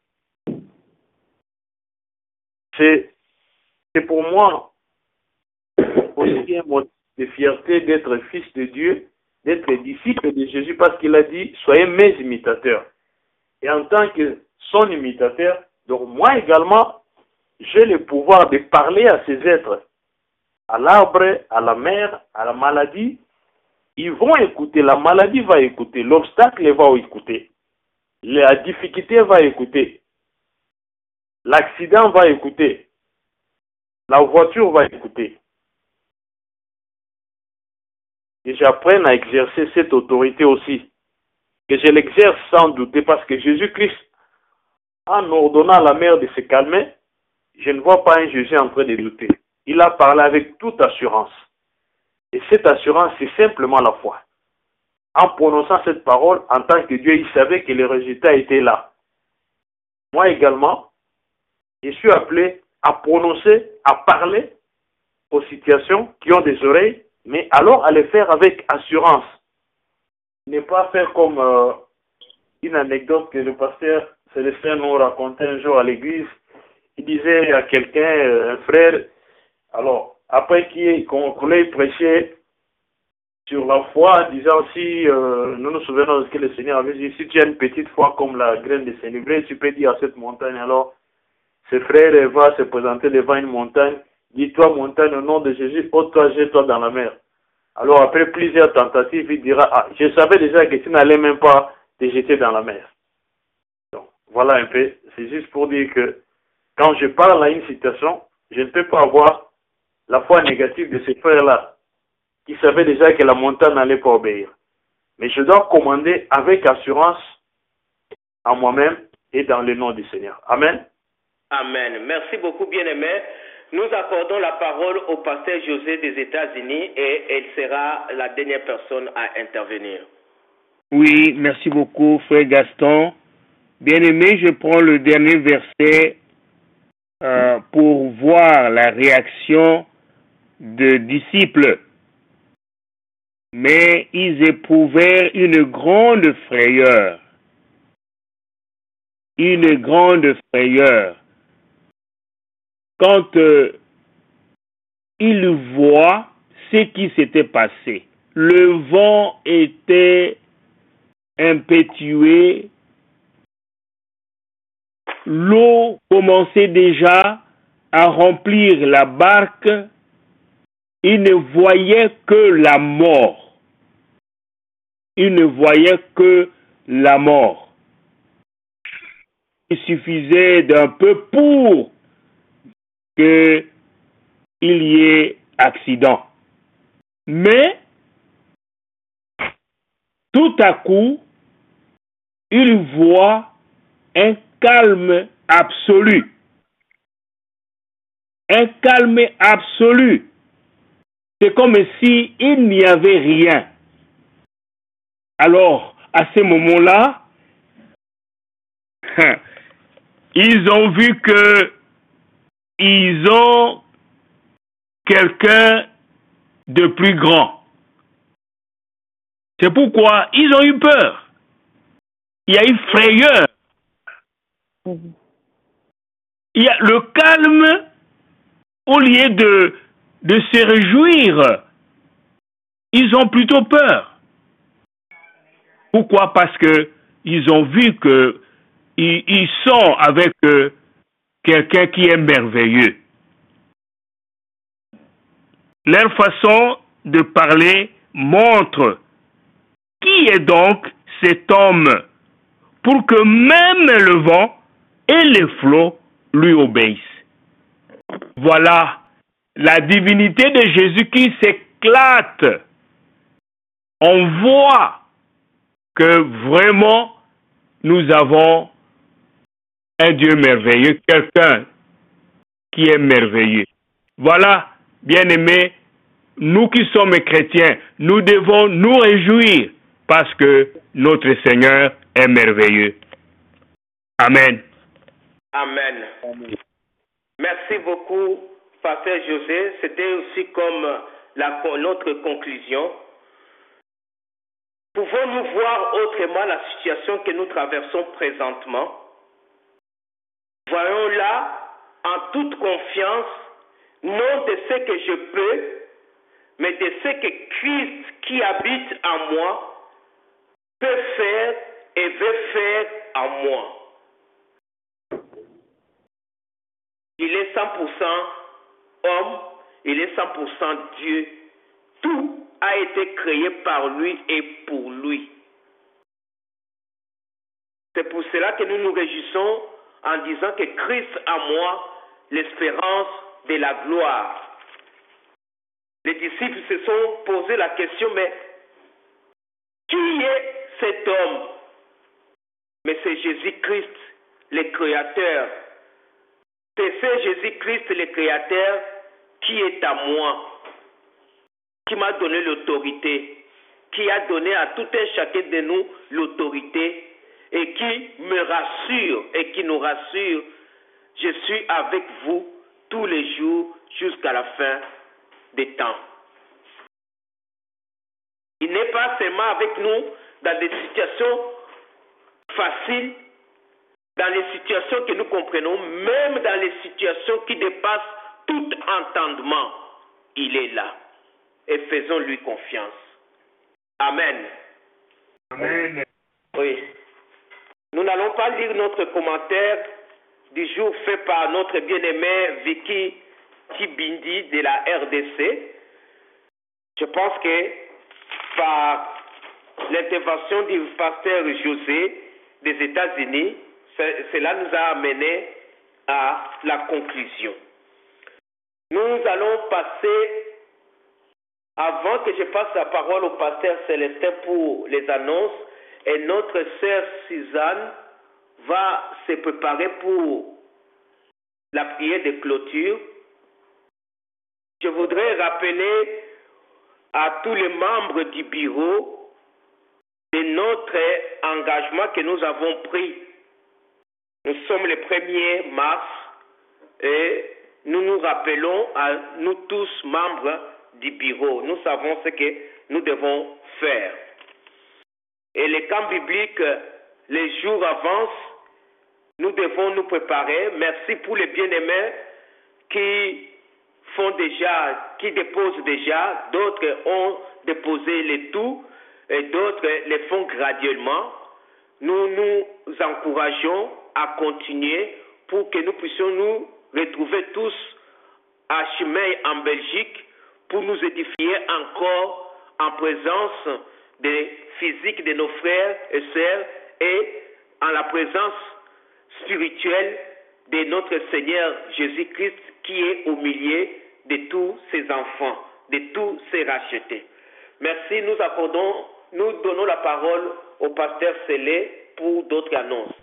C'est, c'est pour moi aussi un motif de fierté d'être fils de Dieu, d'être disciple de Jésus, parce qu'il a dit, soyez mes imitateurs. Et en tant que son imitateur, donc moi également, j'ai le pouvoir de parler à ces êtres, à l'arbre, à la mer, à la maladie. Ils vont écouter, la maladie va écouter, l'obstacle va écouter, la difficulté va écouter, l'accident va écouter, la voiture va écouter. Et j'apprenne à exercer cette autorité aussi. Que je l'exerce sans douter, parce que Jésus-Christ, en ordonnant à la mer de se calmer, je ne vois pas un Jésus en train de douter. Il a parlé avec toute assurance. Et cette assurance, c'est simplement la foi. En prononçant cette parole, en tant que Dieu, il savait que le résultat était là. Moi également, je suis appelé à prononcer, à parler aux situations qui ont des oreilles, mais alors à les faire avec assurance. Ne pas faire comme euh, une anecdote que le pasteur Célestin nous racontait un jour à l'église. Il disait à quelqu'un, un frère, alors après qu'on qu l'ait prêché sur la foi, en disant si euh, nous nous souvenons de ce que le Seigneur avait dit, si tu as une petite foi comme la graine de sénébré, tu peux dire à cette montagne, alors ce frère va se présenter devant une montagne, dis-toi montagne au nom de Jésus, ôte-toi, jette-toi dans la mer. Alors après plusieurs tentatives, il dira, ah, je savais déjà que tu n'allais même pas te jeter dans la mer. Donc, voilà un peu, c'est juste pour dire que quand je parle à une situation, je ne peux pas avoir la foi négative de ce frère-là, qui savait déjà que la montagne n'allait pas obéir. Mais je dois commander avec assurance à moi-même et dans le nom du Seigneur. Amen. Amen. Merci beaucoup, bien-aimé. Nous accordons la parole au pasteur José des États-Unis et elle sera la dernière personne à intervenir. Oui, merci beaucoup, frère Gaston. Bien-aimé, je prends le dernier verset euh, pour voir la réaction des disciples. Mais ils éprouvèrent une grande frayeur. Une grande frayeur. Quand euh, ils voient ce qui s'était passé. Le vent était impétueux. L'eau commençait déjà à remplir la barque. Ils ne voyaient que la mort. Ils ne voyaient que la mort. Il suffisait d'un peu pour qu'il y ait accident. Mais, tout à coup, ils voient un calme absolu. Un calme absolu. C'est comme si il n'y avait rien. Alors, à ce moment-là, ils ont vu que ils ont quelqu'un de plus grand. C'est pourquoi ils ont eu peur. Il y a eu frayeur. Il y a le calme, au lieu de, de se réjouir, ils ont plutôt peur. Pourquoi? Parce que ils ont vu que ils, ils sont avec euh, quelqu'un qui est merveilleux. Leur façon de parler montre qui est donc cet homme pour que même le vent et les flots lui obéissent. Voilà la divinité de Jésus qui s'éclate. On voit que vraiment nous avons un Dieu merveilleux, quelqu'un qui est merveilleux. Voilà, bien-aimés, nous qui sommes chrétiens, nous devons nous réjouir parce que notre Seigneur est merveilleux. Amen. Amen. Amen. Merci beaucoup, pasteur José. C'était aussi comme la, notre conclusion. Pouvons-nous voir autrement la situation que nous traversons présentement? Voyons-la en toute confiance, non de ce que je peux, mais de ce que Christ qui habite en moi peut faire et veut faire en moi. Il est cent pour cent homme, il est cent pour cent Dieu. Tout a été créé par lui et pour lui. C'est pour cela que nous nous réjouissons en disant que Christ a moi l'espérance de la gloire. Les disciples se sont posé la question, mais qui est cet homme? Mais c'est Jésus-Christ, le Créateur. C'est ce Jésus-Christ, le Créateur, qui est à moi, qui m'a donné l'autorité, qui a donné à tout un chacun de nous l'autorité et qui me rassure et qui nous rassure. Je suis avec vous tous les jours jusqu'à la fin des temps. Il n'est pas seulement avec nous dans des situations faciles, dans les situations que nous comprenons, même dans les situations qui dépassent tout entendement. Il est là. Et faisons-lui confiance. Amen. Amen. Oui. Nous n'allons pas lire notre commentaire du jour fait par notre bien-aimé Vicky Tibindi de la R D C. Je pense que par l'intervention du pasteur José des États-Unis, cela nous a amené à la conclusion. Nous allons passer, avant que je passe la parole au pasteur Célestin pour les annonces, et notre sœur Suzanne va se préparer pour la prière de clôture. Je voudrais rappeler à tous les membres du bureau de notre engagement que nous avons pris. Nous sommes le premier mars et nous nous rappelons à nous tous membres du bureau. Nous savons ce que nous devons faire. Et les camps bibliques, les jours avancent, nous devons nous préparer. Merci pour les bien-aimés qui font déjà, qui déposent déjà. D'autres ont déposé les tout et d'autres les font graduellement. Nous nous encourageons à continuer pour que nous puissions nous retrouver tous à chemin en Belgique pour nous édifier encore en présence des physiques de nos frères et sœurs et en la présence spirituelle de notre Seigneur Jésus-Christ qui est au milieu de tous ses enfants, de tous ses rachetés. Merci, nous accordons, nous donnons la parole au pasteur Célé pour d'autres annonces.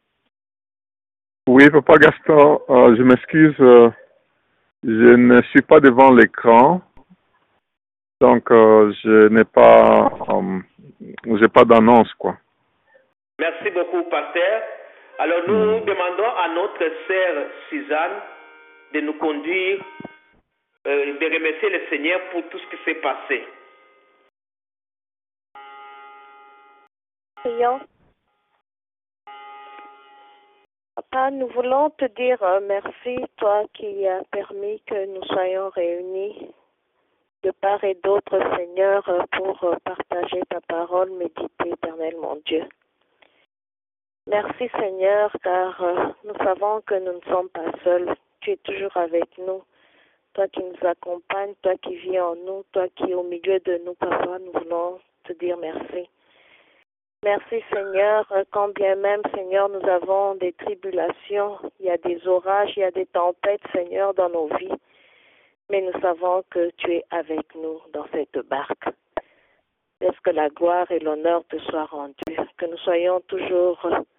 Oui, Papa Gaston, euh, je m'excuse, euh, je ne suis pas devant l'écran, donc euh, je n'ai pas, euh, j'ai pas d'annonce, quoi. Merci beaucoup, pasteur. Alors nous mmh. demandons à notre sœur Suzanne de nous conduire, euh, de remercier le Seigneur pour tout ce qui s'est passé. Prions. Papa, nous voulons te dire euh, merci, toi qui as permis que nous soyons réunis de part et d'autre, Seigneur, pour euh, partager ta parole, méditer, éternel mon Dieu. Merci, Seigneur, car euh, nous savons que nous ne sommes pas seuls. Tu es toujours avec nous. Toi qui nous accompagnes, toi qui vis en nous, toi qui es au milieu de nous, Papa, nous voulons te dire merci. Merci, Seigneur, quand bien même, Seigneur, nous avons des tribulations, il y a des orages, il y a des tempêtes, Seigneur, dans nos vies. Mais nous savons que tu es avec nous dans cette barque. Laisse que la gloire et l'honneur te soient rendus, que nous soyons toujours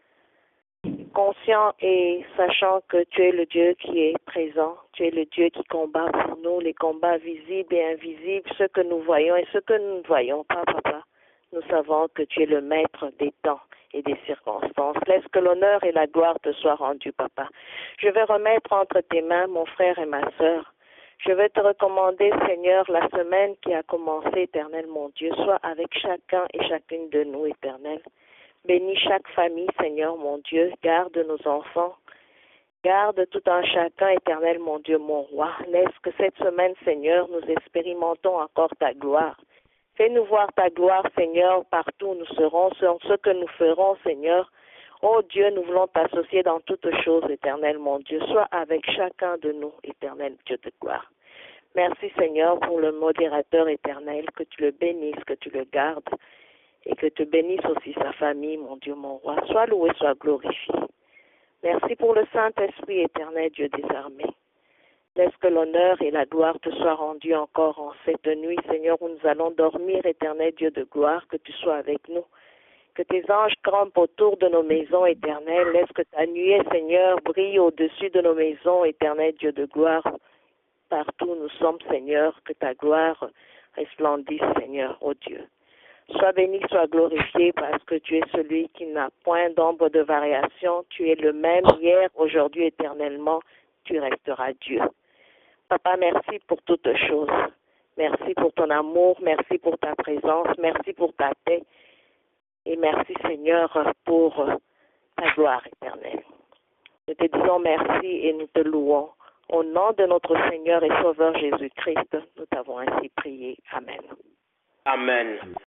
conscients et sachant que tu es le Dieu qui est présent, tu es le Dieu qui combat pour nous, les combats visibles et invisibles, ceux que nous voyons et ceux que nous ne voyons pas, Papa. Nous savons que tu es le maître des temps et des circonstances. Laisse que l'honneur et la gloire te soient rendus, Papa. Je vais remettre entre tes mains mon frère et ma sœur. Je vais te recommander, Seigneur, la semaine qui a commencé, éternel mon Dieu. Sois avec chacun et chacune de nous, éternel. Bénis chaque famille, Seigneur mon Dieu. Garde nos enfants. Garde tout un chacun, éternel mon Dieu, mon roi. Laisse que cette semaine, Seigneur, nous expérimentons encore ta gloire. Fais-nous voir ta gloire, Seigneur, partout où nous serons, sur ce que nous ferons, Seigneur. Oh Dieu, nous voulons t'associer dans toutes choses, éternel mon Dieu. Sois avec chacun de nous, éternel Dieu de gloire. Merci, Seigneur, pour le modérateur éternel, que tu le bénisses, que tu le gardes et que tu bénisses aussi sa famille, mon Dieu, mon roi. Sois loué, sois glorifié. Merci pour le Saint-Esprit éternel, Dieu des armées. Laisse que l'honneur et la gloire te soient rendus encore en cette nuit, Seigneur, où nous allons dormir, éternel Dieu de gloire, que tu sois avec nous. Que tes anges campent autour de nos maisons, éternel. Laisse que ta nuée, Seigneur, brille au-dessus de nos maisons, éternel Dieu de gloire. Partout où nous sommes, Seigneur, que ta gloire resplendisse, Seigneur, ô Dieu. Sois béni, sois glorifié, parce que tu es celui qui n'a point d'ombre de variation. Tu es le même hier, aujourd'hui, éternellement. Tu resteras Dieu. Papa, merci pour toutes choses. Merci pour ton amour, merci pour ta présence, merci pour ta paix. Et merci, Seigneur, pour ta gloire éternelle. Nous te disons merci et nous te louons. Au nom de notre Seigneur et Sauveur Jésus-Christ, nous t'avons ainsi prié. Amen. Amen.